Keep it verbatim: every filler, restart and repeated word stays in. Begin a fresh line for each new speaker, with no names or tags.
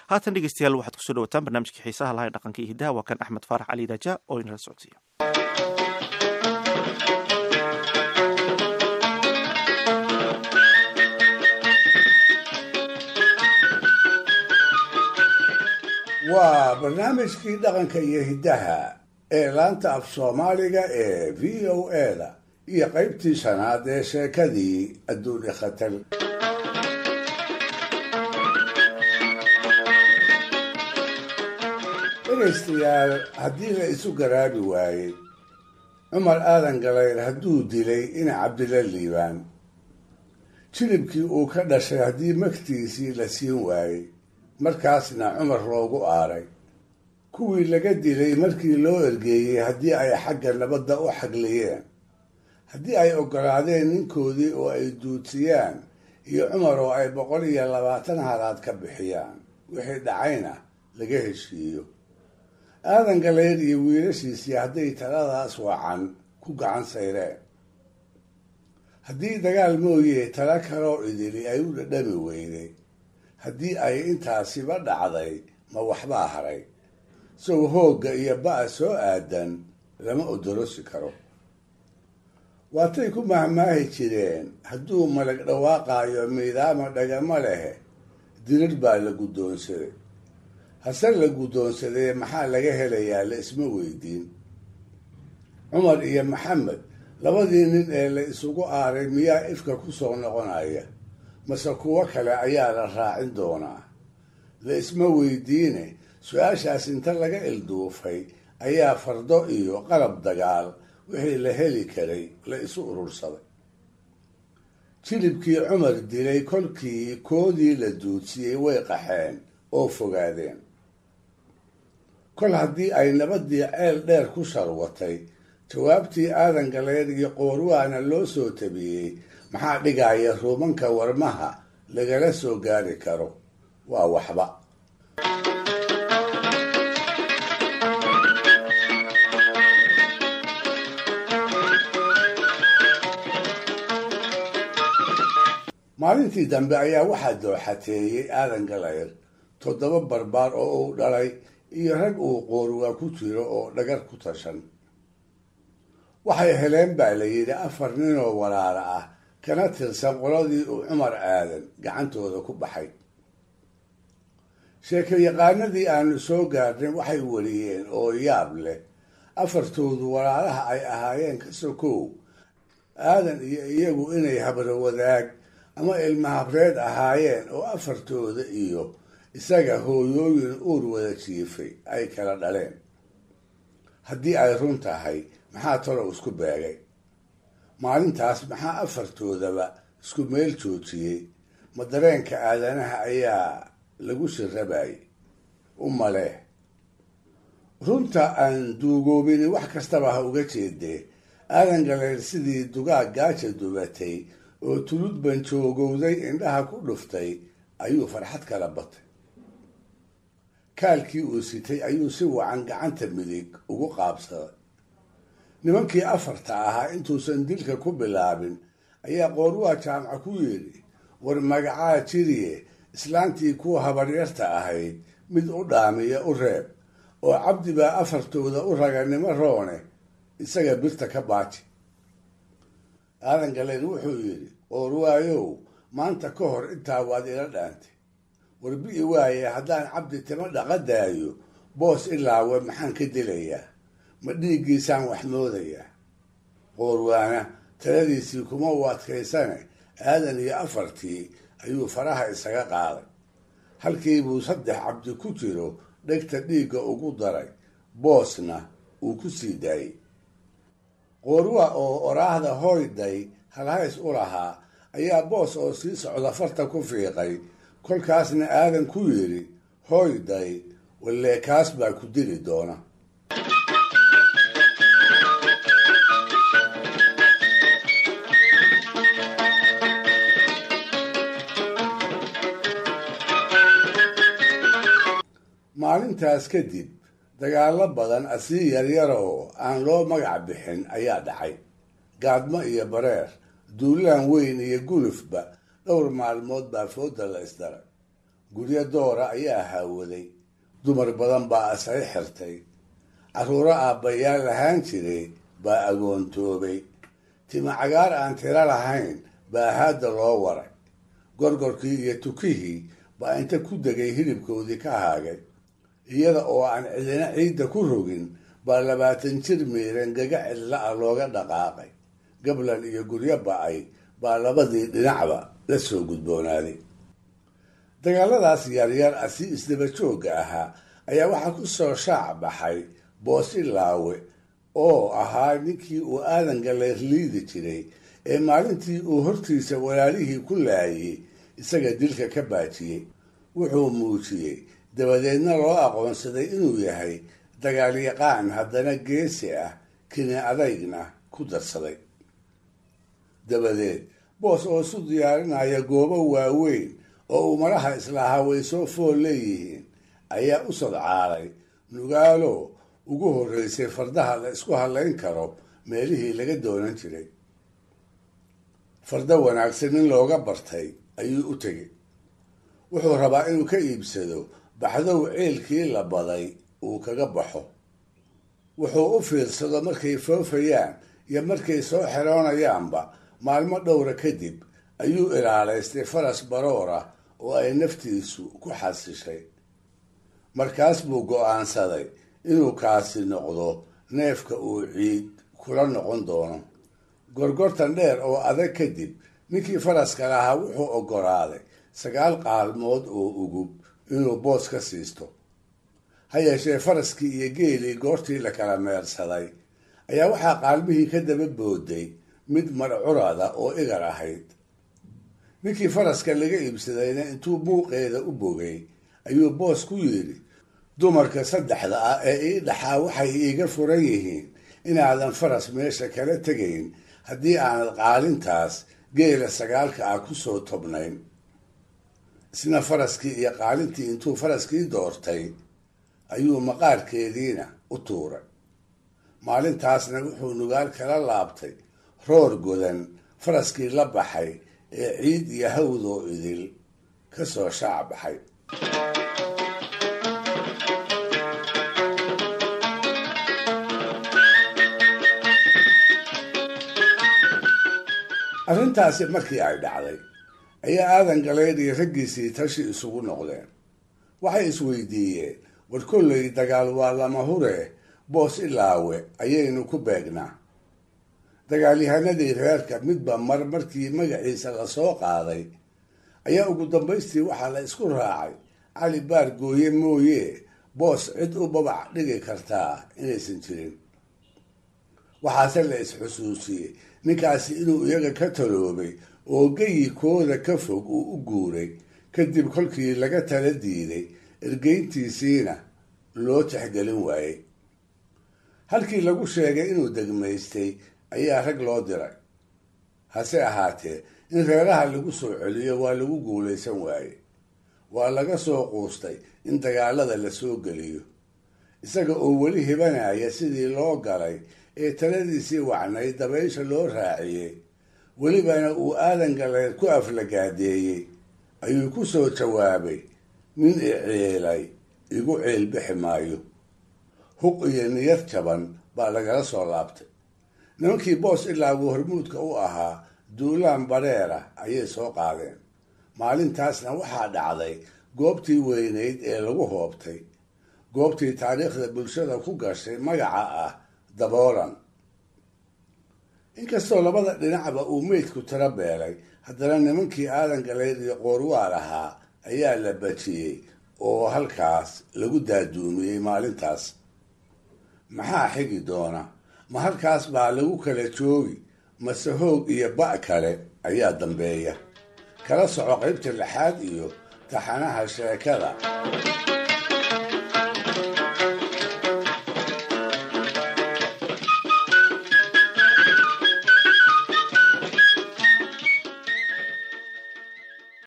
haatan dhegeystayaal waxaad kusoo dhawataan barnaamijkii xiisaha lahay dhaqanka iyo hiddaha waa kan axmed faarax cali daja oo inala socodsiiya.
waa barnaamijkii dhaqanka iyo hiddaha ee laanta af soomaaliga ee v o eda iyo qaybtii shanaad ee sheekadii adduun ikhatar. dhegaystayaal, haddii la isu garaabi waayey cumar aadan galayr hadduu dilay ina cabdila liibaan, jilibkii uu ka dhashay haddii magtiisii la siin waayey, markaasna cumar loogu aaray, kuwii laga dilay markii loo ergeeyey haddii ay xagga nabadda u xagliyeen, haddii ay oggolaadeen ninkoodii oo ay duudsiyaan iyo cumar oo ay boqol iyo labaatan halaad ka bixiyaan, wixii dhacayna laga heshiiyo. aadan galayr iyo wiilashiisii hadday taladaas wacan ku gacan sayreen, haddii dagaal mooyee tala kaloo idili ay u dhadhami weyday, haddii ay intaasiba dhacday ma waxbaa haray, sow hoogga iyo ba'a soo aadan lama odorosi karo. waatay ku mahmaahi jireen hadduu malag dhawaaqaayo miidaama dhagama lehe dirir baa la guddoonsaday, hase la guddoonsadee maxaa laga helayaa la isma weydiin. cumar iyo maxamed labadii nin ee la isugu aaray miyaa ifka ku soo noqonaya, mase kuwo kale ayaa la raacin doonaa? la isma weydiine su-aashaas inta laga ilduufay ayaa fardo iyo qalab dagaal wixii la heli karay la isu urursaday. jilibkii cumar dilay kolkii koodii la duudsiyey way qaxeen oo fogaadeen. kol haddii ay nabaddii ceel dheer ku sharwatay, jawaabtii aadan galayr iyo qoorwaana loo soo tabiyey maxaa dhigaya ruumanka warmaha lagala soo gaari karo? waa waxba. maalintii dambe ayaa waxaa dooxateeyey aadan galayr toddoba barbaar oo uu dhalay iyo rag uu qoorwaa ku jiro oo dhagar ku tashan. waxay heleen baa la yidhi afar ninoo walaala ah kana tirsan qoladii uu cumar aadan gacantooda ku baxay. sheekayaqaanadii aanu soo gaarnay waxay wariyeen oo yaab leh afartoodu walaalaha ay ahaayeen ka sokow aadan iyo iyagu inay habro wadaag ama ilma habreed ahaayeen oo afartooda iyo isaga hooyooyin uur wada jiifay ay kala dhaleen. haddii ay run tahay maxaa talow isku beegay? maalintaas maxaa afartoodaba isku meel joojiyey? ma dareenka aadanaha ayaa lagu shirabayay? u malee runta aan duugoobini wax kastaba ha uga jeedee, aadan galayr sidii dugaag gaaja dubatay oo tulud banjoogowday indhaha ku dhuftay ayuu farxad kala batay. kaalkii uu sitay ayuu si wacan gacanta midig ugu qaabsaday. nimankii afarta ahaa intuusan dilka ku bilaabin ayaa qoorwaa jaamaca ku yidhi, war magacaa jiriye islaantii kuwa habaryarta ahayd mid u dhaamiya u reeb, oo cabdi baa afartooda u raganimo roone isaga birta ka baaji. aadan galayr wuxuu yidhi, qoorwaayow maanta ka hor intaa waad ila dhaantay, warbi'i waaye haddaan cabdi timo dhaqadaayo boos ilaawe maxaan ka dilayaa? ma dhiiggiisaan wax moodayaa? qoorwaana taladiisii kuma u adkaysane aadan iyo afartii ayuu faraha isaga qaaday. halkii buu saddex cabdi ku jiro dhegta dhiigga ugu daray, boosna uu ku sii daayey. qoorwa oo oraahda hooyday halhays u lahaa ayaa boos oo sii socda farta ku fiiqay, kolkaasna aadan ku yidhi, hooyday wallee kaas baa ku dili doona. maalintaas kadib dagaallo badan asii yaryaroo aan loo magac bixin ayaa dhacay. gaadmo iyo bareer, duulaan weyn iyo gulufba dhowr maalmood baa fooda la isdaray. guryo doora ayaa haawaday, dumar badan baa asay xirtay, carruuro aabbayaal lahaan jiray baa agoontoobay, tima cagaar aan tiro lahayn baa haadda loo waray, gorgorkii iyo tukihii baa inta ku degay hilibkoodii ka haagay, iyada oo aan cidina ciidda ku rogin baa labaatan jir miiran gaga cidla ah looga dhaqaaqay, gablan iyo guryo ba'ay baa labadii dhinacba la soo gudboonaaday. dagaaladaas yaryar ah si isdaba joogga ahaa ayaa waxaa ku soo shaac baxay Boosi Laawe oo ahaa ninkii uu aadan galeer liidi jiray ee maalintii uu hortiisa walaalihii ku laayay isaga dilka ka baajiyey. wuxuu muujiyey dabadeedna loo aqoonsaday inuu yahay dagaalyaqaan haddana geesi ah, kini adaygna ku darsaday. dabadeed boos oo isu diyaarinaya goobo waaweyn oo uu madaxa islahaa way soo fool leeyihiin ayaa u sodcaalay nugaalo ugu horreysay fardaha la isku hadlayn karo meelihii laga doonan jiray. farda wanaagsan in looga bartay ayuu u tegey. wuxuu rabaa inuu ka iibsado baxdow ceelkii la baday uu kaga baxo. wuxuu u fiirsado markay foofayaan iyo markay soo xeroonayaanba maalmo dhowra kadib ayuu ilaalaystay faras baroor ah oo ay naftiisu ku xasishay. markaas buu go'aansaday inuu kaasi noqdo neefka uu ciid kula noqon doono. gorgortan dheer oo adag kadib ninkii faraska lahaa wuxuu oggolaaday sagaal qaalmood oo ugub inuu boos ka siisto. ha yeeshee faraskii iyo geelii goortii la kala meersaday ayaa waxaa qaalmihii ka daba booday mid marcurada oo igar ahayd. ninkii faraska laga iibsadayna intuu muuqeeda u bogay ayuu boos ku yidhi, dumarka saddexda ah ee ii dhaxaa waxay iiga furan yihiin inaadan faras meesha kala tegayn haddii aanad qaalintaas geela sagaalka ah ku soo tobnayn. isna faraskii iyo qaalintii intuu faraskii doortay ayuu maqaarkeediina u tuuray. maalintaasna wuxuu nugaal kala laabtay roor godan faraskii la baxay ee ciid iyo hawdoo idil ka soo shaac baxay. arrintaasi markii ay dhacday ayaa aadan galeer iyo raggiisii tashi isugu noqdeen. waxay isweydiiyeen, war kollay dagaal waa lama hure, Boos Ilaawe ayaynu ku beegnaa. dagaalyahanadii reerka midba mar markii magaciisa la soo qaaday ayaa ugu dambaystii waxaa la isku raacay cali baar gooye mooye boos cid u babac dhigi kartaa inaysan jirin. waxaase la isxusuusiyey ninkaasi inuu iyaga ka taloobay oo geyikooda ka fog uu u guuray kadib kolkii laga tala diiday ergeyntiisiina loo tixgelin waayey. halkii lagu sheegay inuu degmaystay ayaa rag loo diray. hase ahaatee in reeraha lagu soo celiyo waa lagu guulaysan waaye. waa laga soo quustay in dagaalada la soo geliyo. isaga oo weli hibanaya sidii loo galay ee taladiisii wacnay dabaysha loo raaciyey, welibana uu aadan galeer ku aflagaadeeyey, ayuu ku soo jawaabay, nin i ceelay igu ceel bixi maayo. huq iyo niyad jaban baa lagala soo laabtay. nimankii Boos Ilaawe hormuudka u ahaa duulaan bareera ayay soo qaadeen. maalintaasna waxaa dhacday goobtii weynayd ee lagu hoobtay, goobtii taariikhda bulshada ku gashay magaca ah daboolan. inkastoo labada dhinacba uu meydku tiro beelay, haddana nimankii aadan galeer iyo qoorwaal ahaa ayaa la bajiyey oo halkaas lagu daaduumiyey maalintaas. maxaa xigi doona? ma halkaas baa lagu kala joogi, mase hoog iyo ba' kale ayaa dambeeya? kala soco qaybta lixaad iyo taxanaha sheekada